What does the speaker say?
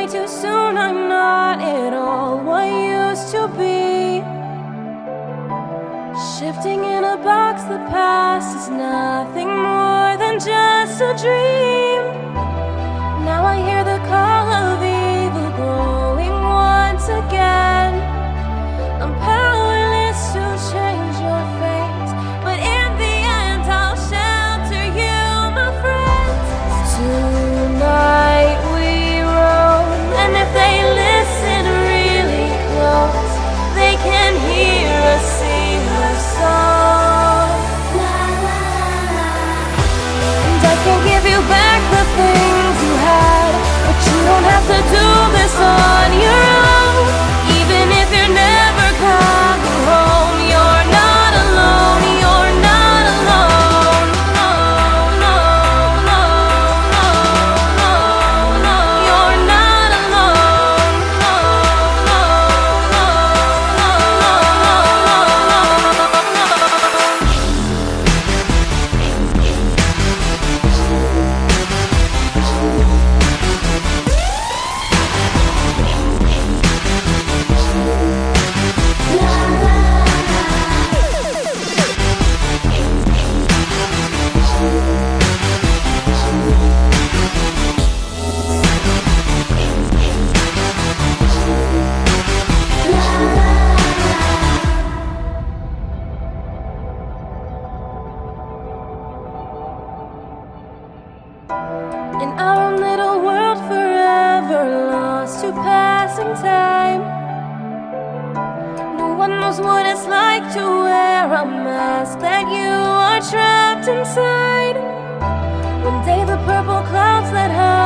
too soon. I'm not at all what I used to be. Shifting in a box, the past is nothing more than just a dream. Now I hear the call of evil growing once again. I'm powerless to change your fate, but in the end I'll shelter you, my friend. Tonight we roam, and if they listen really close, they can hear us sing our song. And I can give you back the things you had, but you don't have to do this on your own. Even if you're never coming home, you're not alone, you're not alone. No, no, no, no, no, no, you're not alone. No, no, no, in our own little world, forever lost to passing time. No one knows what it's like to wear a mask that you are trapped inside. One day the purple clouds that hide